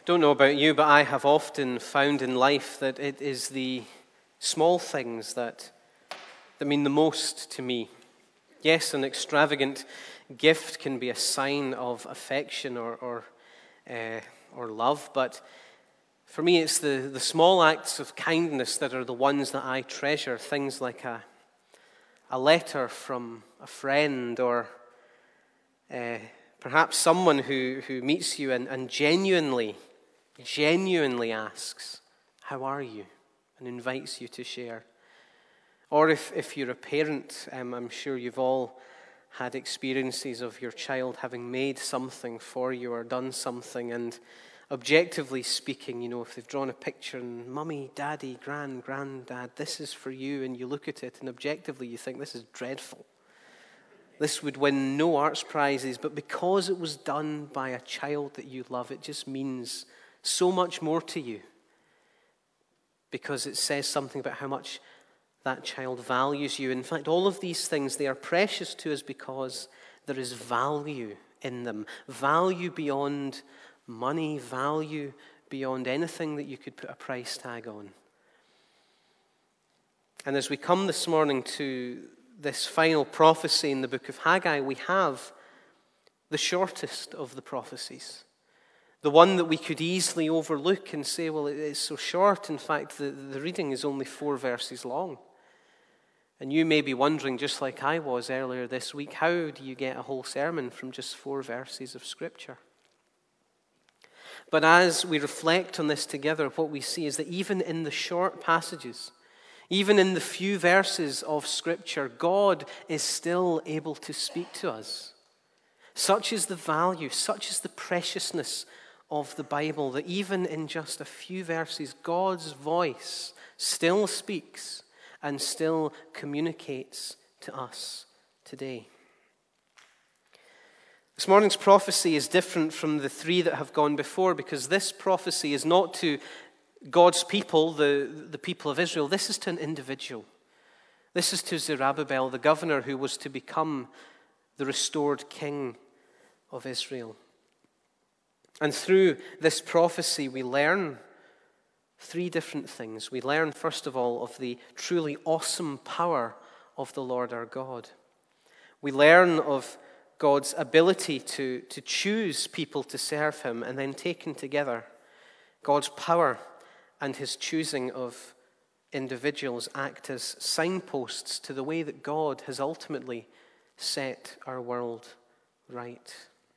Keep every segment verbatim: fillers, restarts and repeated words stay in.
Don't know about you, but I have often found in life that it is the small things that, that mean the most to me. Yes, an extravagant gift can be a sign of affection or or, uh, or love, but for me it's the, the small acts of kindness that are the ones that I treasure. Things like a, a letter from a friend, or uh, perhaps someone who, who meets you and, and genuinely genuinely asks, "How are you?" and invites you to share. Or if, if you're a parent, um, I'm sure you've all had experiences of your child having made something for you or done something, and objectively speaking, you know, if they've drawn a picture and mummy, daddy, grand, granddad, this is for you, and you look at it and objectively you think, this is dreadful. This would win no arts prizes, but because it was done by a child that you love, it just means so much more to you, because it says something about how much that child values you. In fact, all of these things, they are precious to us because there is value in them. Value beyond money, value beyond anything that you could put a price tag on. And as we come this morning to this final prophecy in the book of Haggai, we have the shortest of the prophecies. The one that we could easily overlook and say, well, it is so short. In fact, the, the reading is only four verses long. And you may be wondering, just like I was earlier this week, how do you get a whole sermon from just four verses of Scripture? But as we reflect on this together, what we see is that even in the short passages, even in the few verses of Scripture, God is still able to speak to us. Such is the value, such is the preciousness of the Bible, that even in just a few verses, God's voice still speaks and still communicates to us today. This morning's prophecy is different from the three that have gone before, because this prophecy is not to God's people, the, the people of Israel. This is to an individual. This is to Zerubbabel, the governor who was to become the restored king of Israel. And through this prophecy, we learn three different things. We learn, first of all, of the truly awesome power of the Lord our God. We learn of God's ability to, to choose people to serve him, and then taken together, God's power and his choosing of individuals act as signposts to the way that God has ultimately set our world right.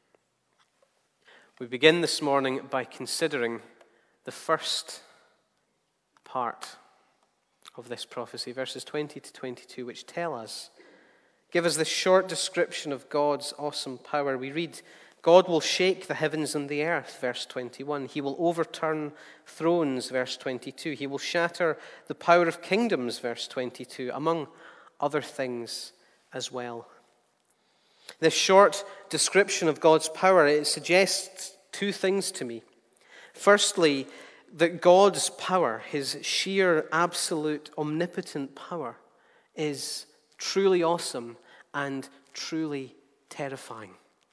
We begin this morning by considering the first part of this prophecy, verses twenty to twenty-two, which tell us, give us this short description of God's awesome power. We read, God will shake the heavens and the earth, verse twenty-one. He will overturn thrones, verse twenty-two. He will shatter the power of kingdoms, verse twenty-two, among other things as well. This short description of God's power, it suggests two things to me. Firstly, that God's power, his sheer, absolute, omnipotent power, is truly awesome and truly terrifying.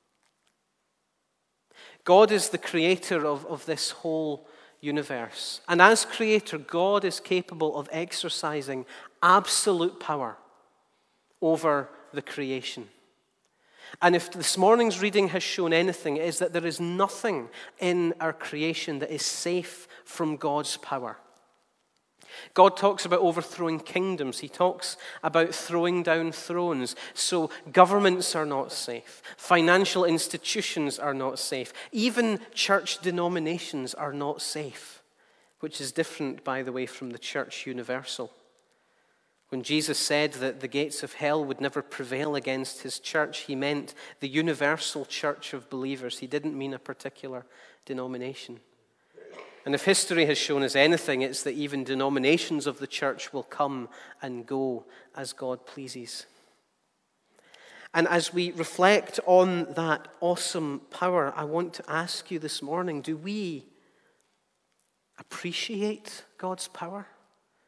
God is the creator of, of this whole universe. And as creator, God is capable of exercising absolute power over the creation. And if this morning's reading has shown anything, it is that there is nothing in our creation that is safe from God's power. God talks about overthrowing kingdoms. He talks about throwing down thrones. So governments are not safe. Financial institutions are not safe. Even church denominations are not safe, which is different, by the way, from the church universal. When Jesus said that the gates of hell would never prevail against his church, he meant the universal church of believers. He didn't mean a particular denomination. And if history has shown us anything, it's that even denominations of the church will come and go as God pleases. And as we reflect on that awesome power, I want to ask you this morning, do we appreciate God's power?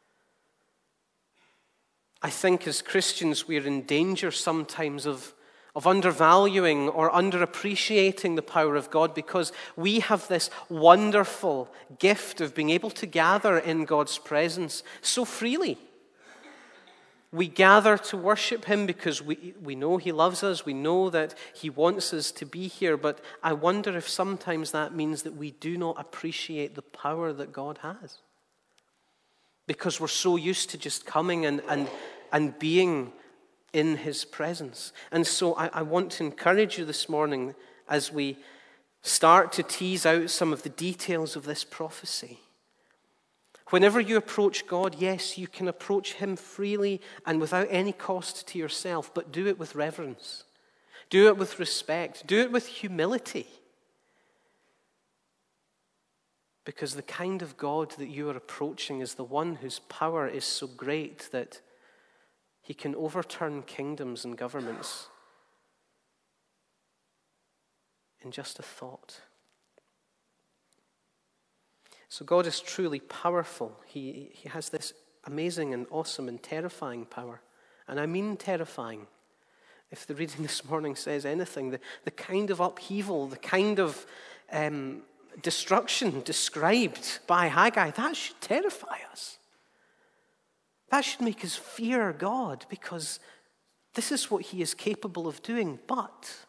I think as Christians we're in danger sometimes of, of undervaluing or underappreciating the power of God, because we have this wonderful gift of being able to gather in God's presence so freely. We gather to worship him because we, we know he loves us. We know that he wants us to be here. But I wonder if sometimes that means that we do not appreciate the power that God has, because we're so used to just coming and, and, and being in his presence. And so I, I want to encourage you this morning as we start to tease out some of the details of this prophecy. Whenever you approach God, yes, you can approach him freely and without any cost to yourself, but do it with reverence. Do it with respect. Do it with humility. Because the kind of God that you are approaching is the one whose power is so great that he can overturn kingdoms and governments in just a thought. So God is truly powerful. He, he has this amazing and awesome and terrifying power. And I mean terrifying. If the reading this morning says anything, the, the kind of upheaval, the kind of um, destruction described by Haggai, that should terrify us. That should make us fear God, because this is what he is capable of doing. But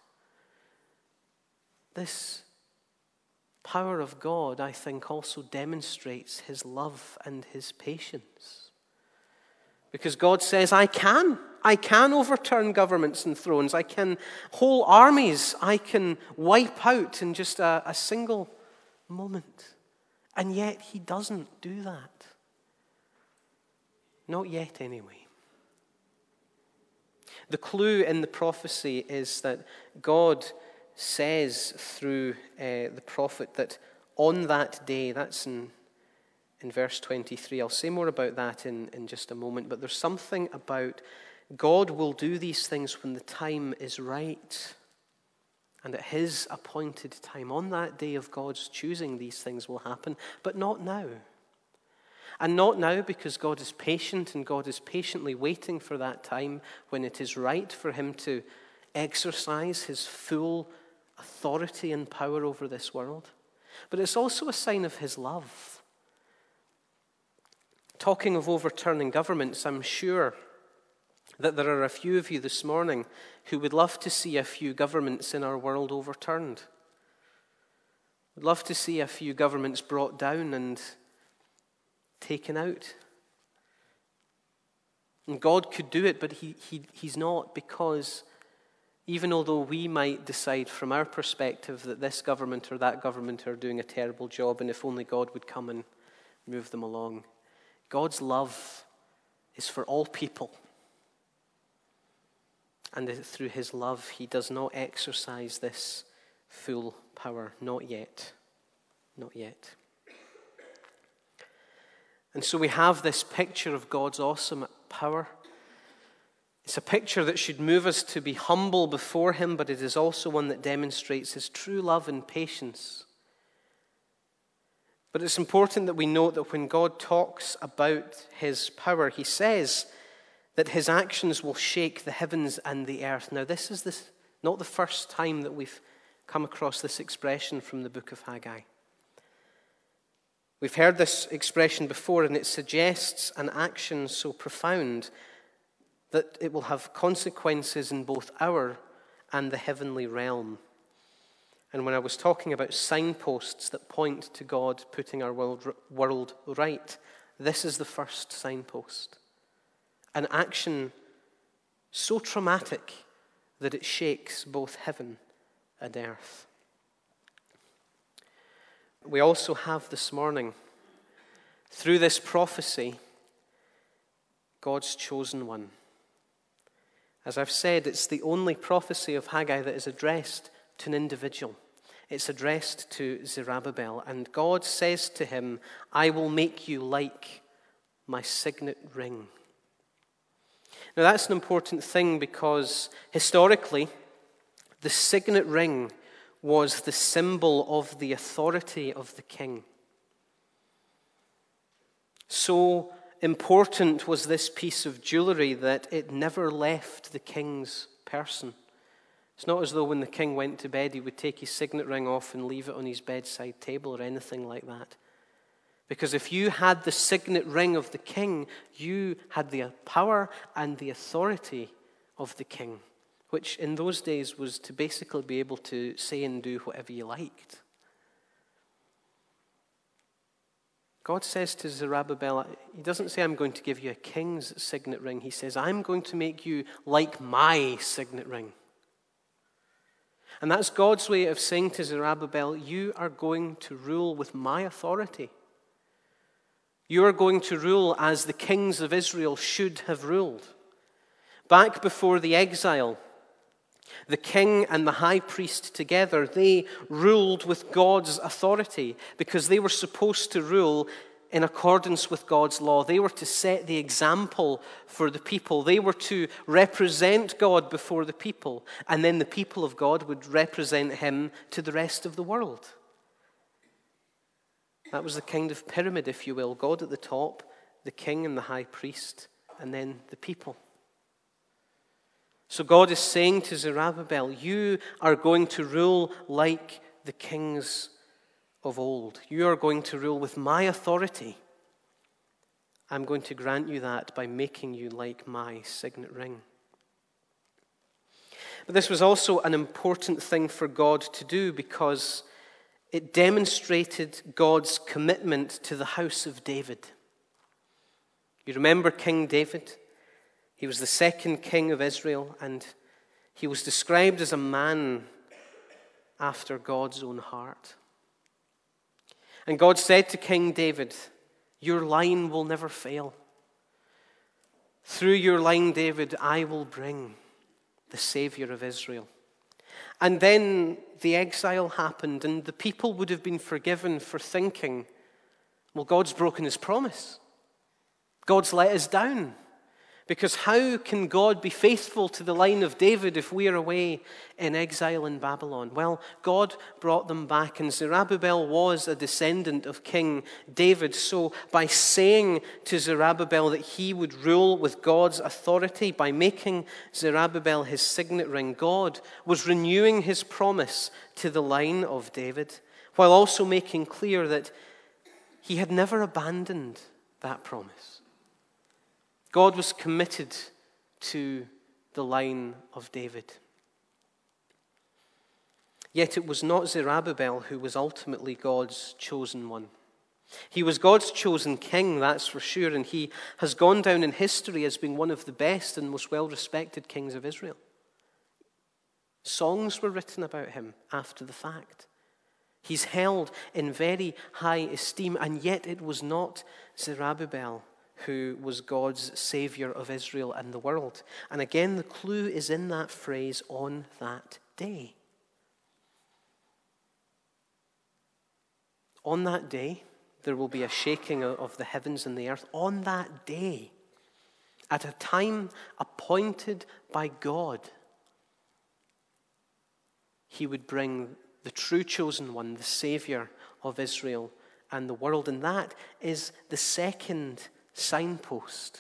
this power of God, I think, also demonstrates his love and his patience. Because God says, I can. I can overturn governments and thrones. I can whole armies. I can wipe out in just a, a single moment. And yet he doesn't do that. Not yet, anyway. The clue in the prophecy is that God says through uh, the prophet that on that day, that's in, in verse twenty-three. I'll say more about that in, in just a moment, but there's something about God will do these things when the time is right. And at his appointed time, on that day of God's choosing, these things will happen, but not now. And not now because God is patient, and God is patiently waiting for that time when it is right for him to exercise his full authority and power over this world. But it's also a sign of his love. Talking of overturning governments, I'm sure that there are a few of you this morning who would love to see a few governments in our world overturned. Would love to see a few governments brought down and taken out. And God could do it, but he, he, he's not, because even although we might decide from our perspective that this government or that government are doing a terrible job, and if only God would come and move them along, God's love is for all people. And through his love, he does not exercise this full power. Not yet. Not yet. And so we have this picture of God's awesome power. It's a picture that should move us to be humble before him, but it is also one that demonstrates his true love and patience. But it's important that we note that when God talks about his power, he says that his actions will shake the heavens and the earth. Now, this is this, not the first time that we've come across this expression from the book of Haggai. We've heard this expression before, and it suggests an action so profound that it will have consequences in both our and the heavenly realm. And when I was talking about signposts that point to God putting our world, world right, this is the first signpost. An action so traumatic that it shakes both heaven and earth. We also have this morning, through this prophecy, God's chosen one. As I've said, it's the only prophecy of Haggai that is addressed to an individual. It's addressed to Zerubbabel, and God says to him, I will make you like my signet ring. Now that's an important thing, because historically, the signet ring was the symbol of the authority of the king. So important was this piece of jewelry that it never left the king's person. It's not as though when the king went to bed, he would take his signet ring off and leave it on his bedside table or anything like that. Because if you had the signet ring of the king, you had the power and the authority of the king, which in those days was to basically be able to say and do whatever you liked. God says to Zerubbabel, he doesn't say, I'm going to give you a king's signet ring. He says, I'm going to make you like my signet ring. And that's God's way of saying to Zerubbabel, you are going to rule with my authority. You are going to rule as the kings of Israel should have ruled. Back before the exile, the king and the high priest together, they ruled with God's authority because they were supposed to rule in accordance with God's law. They were to set the example for the people. They were to represent God before the people, and then the people of God would represent him to the rest of the world. That was the kind of pyramid, if you will. God at the top, the king and the high priest, and then the people. So God is saying to Zerubbabel, you are going to rule like the kings of old. You are going to rule with my authority. I'm going to grant you that by making you like my signet ring. But this was also an important thing for God to do because it demonstrated God's commitment to the house of David. You remember King David? He was the second king of Israel, and he was described as a man after God's own heart. And God said to King David, your line will never fail. Through your line, David, I will bring the Savior of Israel. And then the exile happened, and the people would have been forgiven for thinking, well, God's broken his promise. God's let us down. Because how can God be faithful to the line of David if we are away in exile in Babylon? Well, God brought them back, and Zerubbabel was a descendant of King David. So by saying to Zerubbabel that he would rule with God's authority, by making Zerubbabel his signet ring, God was renewing his promise to the line of David, while also making clear that he had never abandoned that promise. God was committed to the line of David. Yet it was not Zerubbabel who was ultimately God's chosen one. He was God's chosen king, that's for sure, and he has gone down in history as being one of the best and most well-respected kings of Israel. Songs were written about him after the fact. He's held in very high esteem, and yet it was not Zerubbabel who was God's Savior of Israel and the world. And again, the clue is in that phrase, on that day. On that day, there will be a shaking of the heavens and the earth. On that day, at a time appointed by God, he would bring the true chosen one, the Savior of Israel and the world. And that is the second signpost.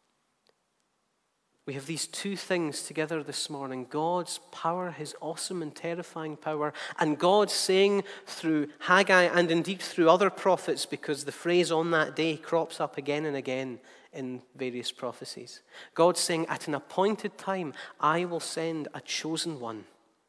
We have these two things together this morning. God's power, his awesome and terrifying power, and God saying through Haggai and indeed through other prophets, because the phrase on that day crops up again and again in various prophecies. God saying, at an appointed time, I will send a chosen one.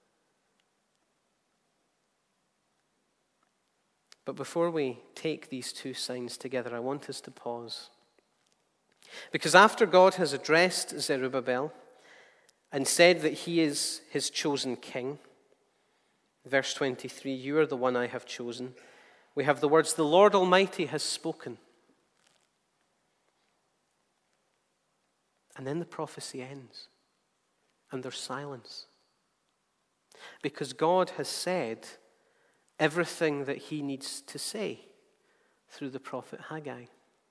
But before we take these two signs together, I want us to pause. Because after God has addressed Zerubbabel and said that he is his chosen king, verse twenty-three, you are the one I have chosen, we have the words, the Lord Almighty has spoken. And then the prophecy ends, and there's silence. Because God has said everything that he needs to say through the prophet Haggai.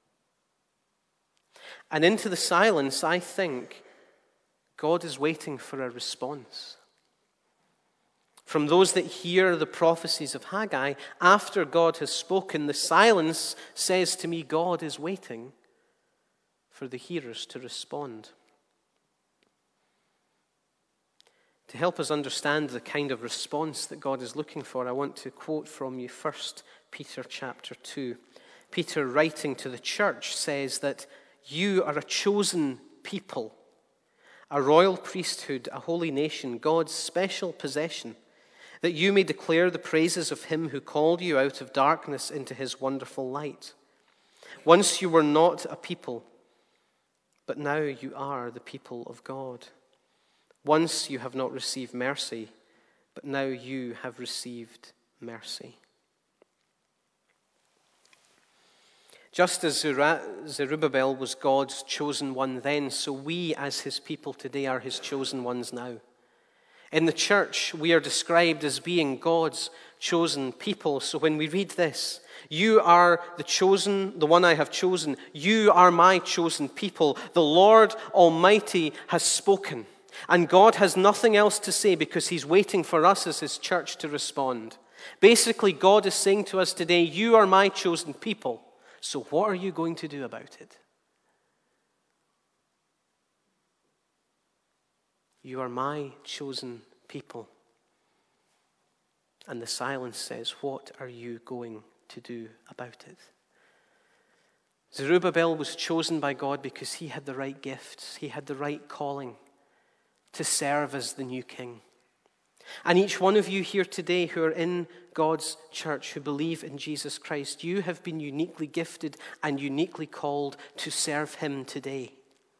And into the silence, I think God is waiting for a response. From those that hear the prophecies of Haggai, after God has spoken, the silence says to me, God is waiting for the hearers to respond. To help us understand the kind of response that God is looking for, I want to quote from you First Peter chapter two. Peter, writing to the church, says that you are a chosen people, a royal priesthood, a holy nation, God's special possession, that you may declare the praises of him who called you out of darkness into his wonderful light. Once you were not a people, but now you are the people of God. Once you have not received mercy, but now you have received mercy. Just as Zerubbabel was God's chosen one then, so we as his people today are his chosen ones now. In the church, we are described as being God's chosen people. So when we read this, you are the chosen, the one I have chosen. You are my chosen people. The Lord Almighty has spoken. And God has nothing else to say because he's waiting for us as his church to respond. Basically, God is saying to us today, you are my chosen people. So what are you going to do about it? You are my chosen people. And the silence says, what are you going to do about it? Zerubbabel was chosen by God because he had the right gifts. He had the right calling to serve as the new king. And each one of you here today who are in God's church, who believe in Jesus Christ, you have been uniquely gifted and uniquely called to serve him today.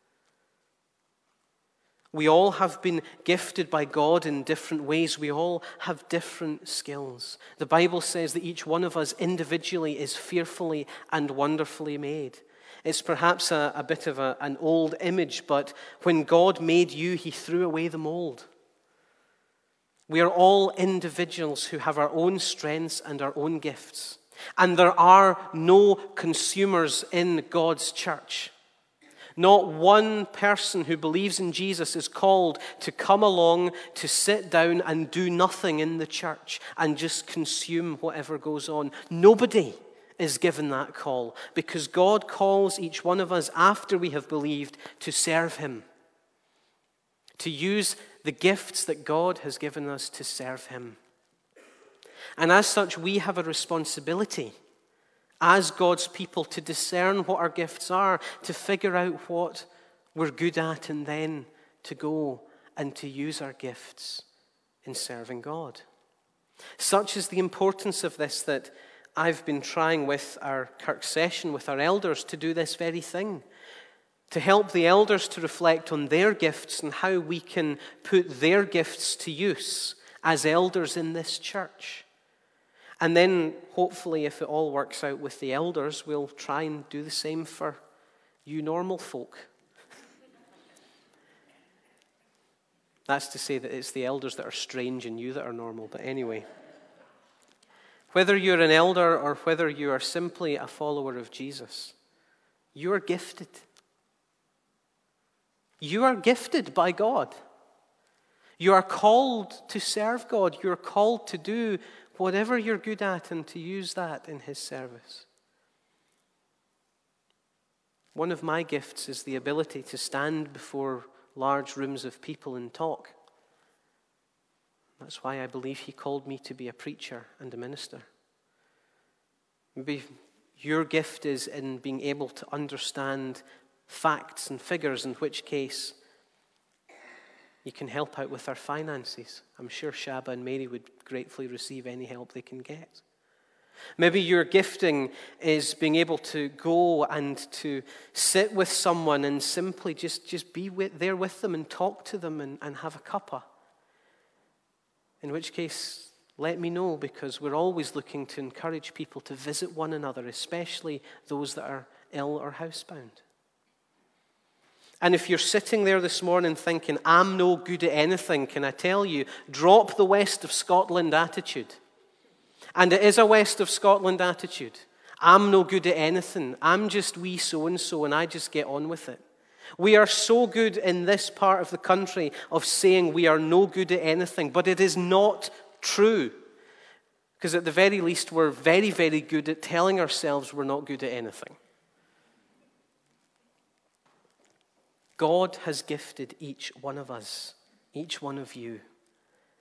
We all have been gifted by God in different ways. We all have different skills. The Bible says that each one of us individually is fearfully and wonderfully made. It's perhaps a, a bit of a, an old image, but when God made you, he threw away the mold. We are all individuals who have our own strengths and our own gifts. And there are no consumers in God's church. Not one person who believes in Jesus is called to come along, to sit down and do nothing in the church and just consume whatever goes on. Nobody is given that call because God calls each one of us after we have believed to serve him, to use the gifts that God has given us to serve him. And as such, we have a responsibility as God's people to discern what our gifts are, to figure out what we're good at, and then to go and to use our gifts in serving God. Such is the importance of this that I've been trying with our Kirk session, with our elders, to do this very thing. To help the elders to reflect on their gifts and how we can put their gifts to use as elders in this church. And then, hopefully, if it all works out with the elders, we'll try and do the same for you normal folk. That's to say that it's the elders that are strange and you that are normal, but anyway. Whether you're an elder or whether you are simply a follower of Jesus, you are gifted. You are gifted by God. You are called to serve God. You are called to do whatever you're good at and to use that in his service. One of my gifts is the ability to stand before large rooms of people and talk. That's why I believe he called me to be a preacher and a minister. Maybe your gift is in being able to understand facts and figures, in which case you can help out with our finances. I'm sure Shaba and Mary would gratefully receive any help they can get. Maybe your gifting is being able to go and to sit with someone and simply just, just be with, there with them and talk to them and, and have a cuppa. In which case, let me know, because we're always looking to encourage people to visit one another, especially those that are ill or housebound. And if you're sitting there this morning thinking, I'm no good at anything, can I tell you, drop the West of Scotland attitude. And it is a West of Scotland attitude. I'm no good at anything. I'm just wee so-and-so and I just get on with it. We are so good in this part of the country of saying we are no good at anything, but it is not true. Because at the very least, we're very, very good at telling ourselves we're not good at anything. God has gifted each one of us, each one of you,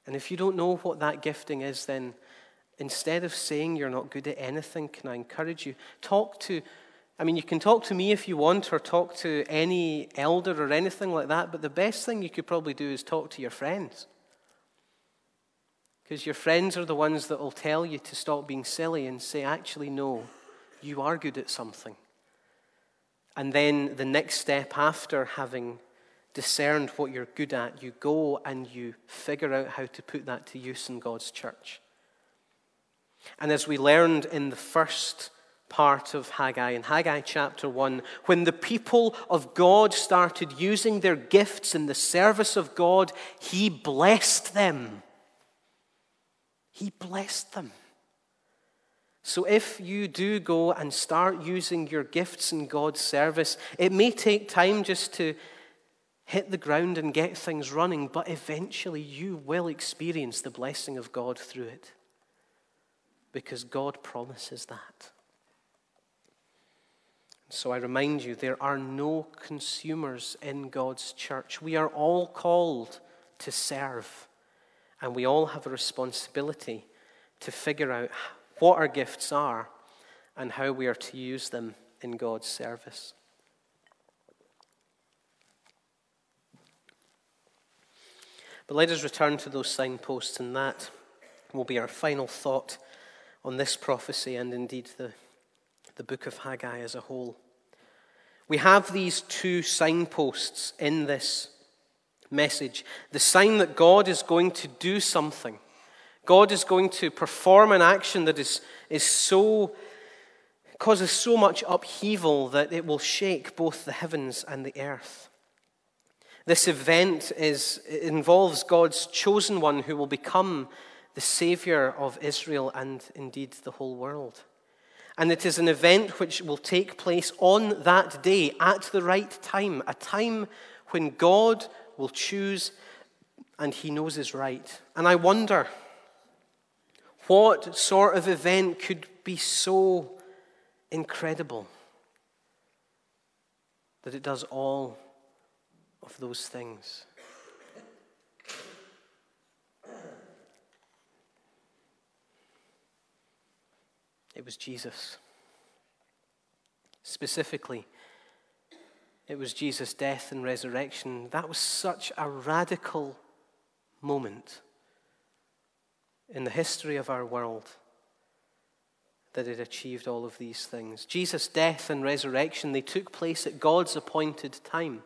And if you don't know what that gifting is, then instead of saying you're not good at anything, can I encourage you, talk to, I mean, you can talk to me if you want, or talk to any elder or anything like that, but the best thing you could probably do is talk to your friends. Because your friends are the ones that will tell you to stop being silly and say, actually, no, you are good at something. And then the next step after having discerned what you're good at, you go and you figure out how to put that to use in God's church. And as we learned in the first part of Haggai, in Haggai chapter one, when the people of God started using their gifts in the service of God, he blessed them. He blessed them. So if you do go and start using your gifts in God's service, it may take time just to hit the ground and get things running, but eventually you will experience the blessing of God through it. Because God promises that. So I remind you, there are no consumers in God's church. We are all called to serve. And we all have a responsibility to figure out what our gifts are and how we are to use them in God's service. But let us return to those signposts, and that will be our final thought on this prophecy and indeed the, the book of Haggai as a whole. We have these two signposts in this message. The sign that God is going to do something. God is going to perform an action that is, is so, causes so much upheaval that it will shake both the heavens and the earth. This event is, it involves God's chosen one who will become the Savior of Israel and indeed the whole world. And it is an event which will take place on that day at the right time, a time when God will choose and he knows is right. And I wonder, what sort of event could be so incredible that it does all of those things? It was Jesus. Specifically, it was Jesus' death and resurrection. That was such a radical moment in the history of our world that it achieved all of these things. Jesus' death and resurrection, they took place at God's appointed time.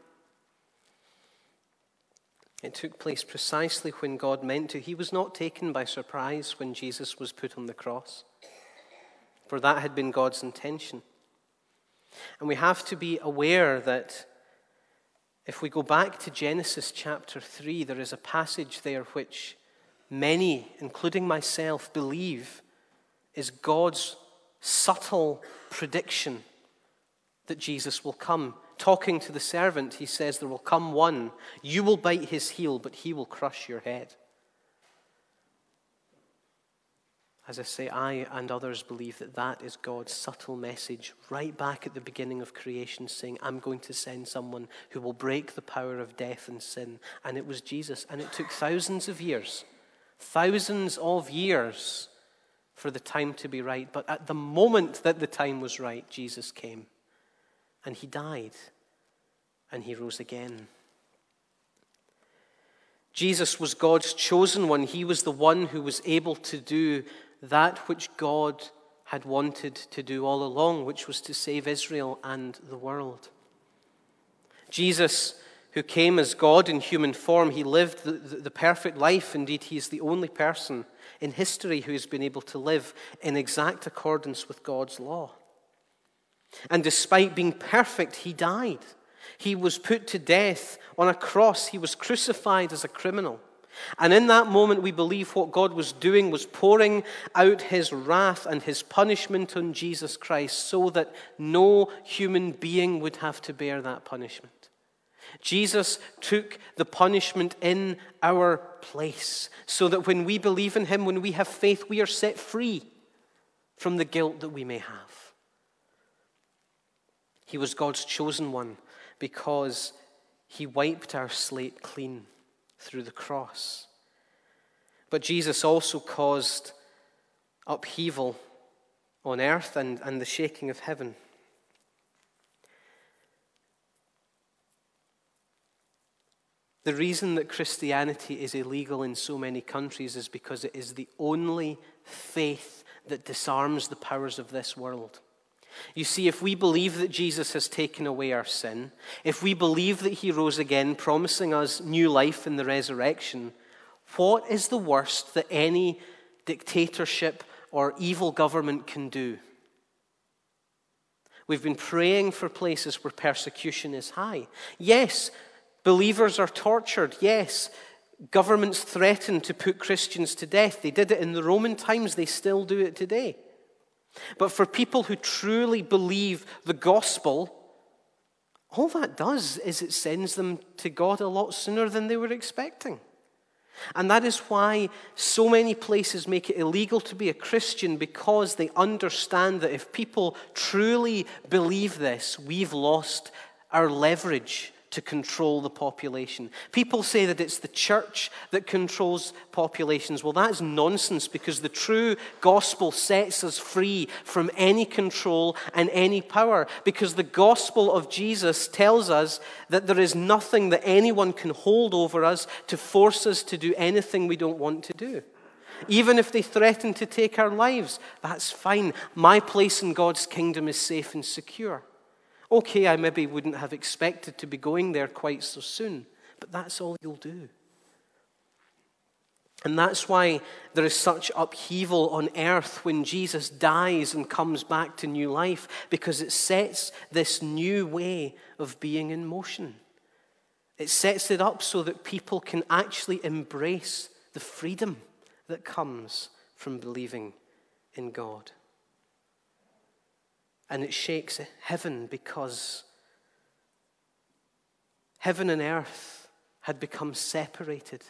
It took place precisely when God meant to. He was not taken by surprise when Jesus was put on the cross, for that had been God's intention. And we have to be aware that if we go back to Genesis chapter three, there is a passage there which many, including myself, believe is God's subtle prediction that Jesus will come. Talking to the servant, he says, there will come one. You will bite his heel, but he will crush your head. As I say, I and others believe that that is God's subtle message right back at the beginning of creation, saying, I'm going to send someone who will break the power of death and sin. And it was Jesus. And it took thousands of years, thousands of years for the time to be right. But at the moment that the time was right, Jesus came. And he died. And he rose again. Jesus was God's chosen one. He was the one who was able to do that which God had wanted to do all along, which was to save Israel and the world. Jesus, who came as God in human form, he lived the, the, the perfect life. Indeed, he is the only person in history who has been able to live in exact accordance with God's law. And despite being perfect, he died. He was put to death on a cross. He was crucified as a criminal. And in that moment, we believe what God was doing was pouring out his wrath and his punishment on Jesus Christ so that no human being would have to bear that punishment. Jesus took the punishment in our place so that when we believe in him, when we have faith, we are set free from the guilt that we may have. He was God's chosen one because he wiped our slate clean through the cross. But Jesus also caused upheaval on earth and, and the shaking of heaven. The reason that Christianity is illegal in so many countries is because it is the only faith that disarms the powers of this world. You see, if we believe that Jesus has taken away our sin, if we believe that he rose again, promising us new life in the resurrection, what is the worst that any dictatorship or evil government can do? We've been praying for places where persecution is high. Yes, believers are tortured. Yes, governments threaten to put Christians to death. They did it in the Roman times. They still do it today. But for people who truly believe the gospel, all that does is it sends them to God a lot sooner than they were expecting. And that is why so many places make it illegal to be a Christian, because they understand that if people truly believe this, we've lost our leverage to control the population. People say that it's the church that controls populations. Well, that is nonsense, because the true gospel sets us free from any control and any power, because the gospel of Jesus tells us that there is nothing that anyone can hold over us to force us to do anything we don't want to do. Even if they threaten to take our lives, that's fine. My place in God's kingdom is safe and secure. Okay, I maybe wouldn't have expected to be going there quite so soon, but that's all you'll do. And that's why there is such upheaval on earth when Jesus dies and comes back to new life, because it sets this new way of being in motion. It sets it up so that people can actually embrace the freedom that comes from believing in God. And it shakes heaven, because heaven and earth had become separated.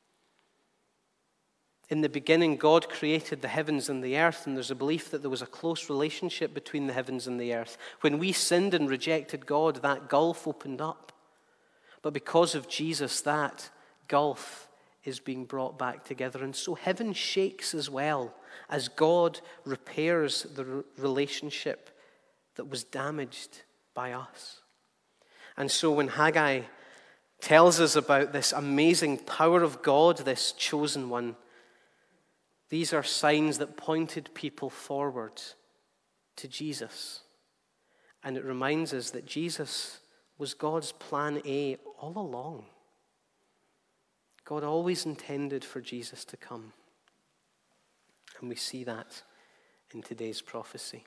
In the beginning, God created the heavens and the earth, and there's a belief that there was a close relationship between the heavens and the earth. When we sinned and rejected God, that gulf opened up. But because of Jesus, that gulf is being brought back together. And so heaven shakes as well as God repairs the relationship that was damaged by us. And so when Haggai tells us about this amazing power of God, this chosen one, these are signs that pointed people forward to Jesus. And it reminds us that Jesus was God's plan A all along. God always intended for Jesus to come. And we see that in today's prophecy.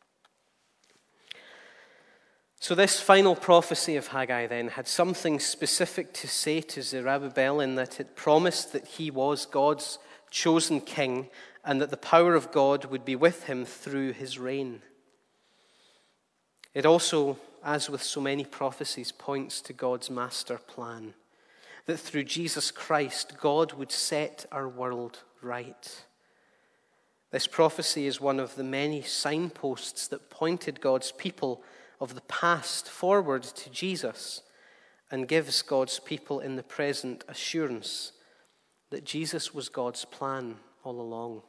So this final prophecy of Haggai then had something specific to say to Zerubbabel, in that it promised that he was God's chosen king and that the power of God would be with him through his reign. It also, as with so many prophecies, points to God's master plan, that through Jesus Christ, God would set our world right. This prophecy is one of the many signposts that pointed God's people of the past forward to Jesus, and gives God's people in the present assurance that Jesus was God's plan all along.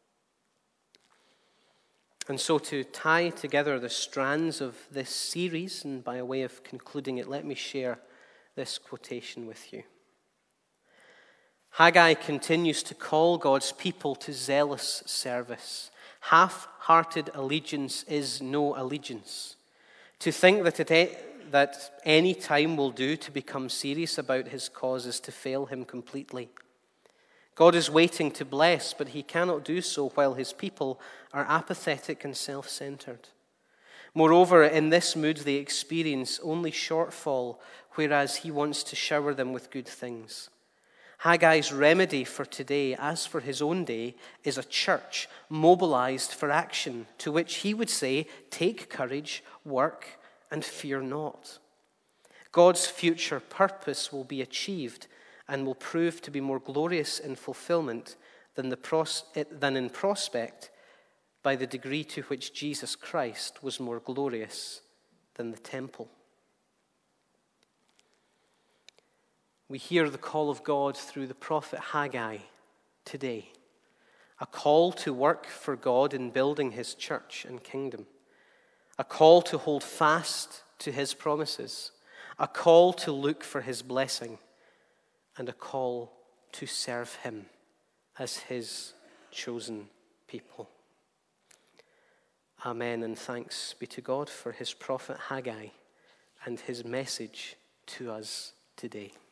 And so to tie together the strands of this series, and by way of concluding it, let me share this quotation with you. Haggai continues to call God's people to zealous service. Half-hearted allegiance is no allegiance. To think that it, that any time will do to become serious about his cause is to fail him completely. God is waiting to bless, but he cannot do so while his people are apathetic and self-centered. Moreover, in this mood they experience only shortfall, whereas he wants to shower them with good things. Haggai's remedy for today, as for his own day, is a church mobilized for action, to which he would say, take courage, work, and fear not. God's future purpose will be achieved and will prove to be more glorious in fulfillment than, the pros- than in prospect by the degree to which Jesus Christ was more glorious than the temple. We hear the call of God through the prophet Haggai today. A call to work for God in building his church and kingdom. A call to hold fast to his promises. A call to look for his blessing. And a call to serve him as his chosen people. Amen, and thanks be to God for his prophet Haggai and his message to us today.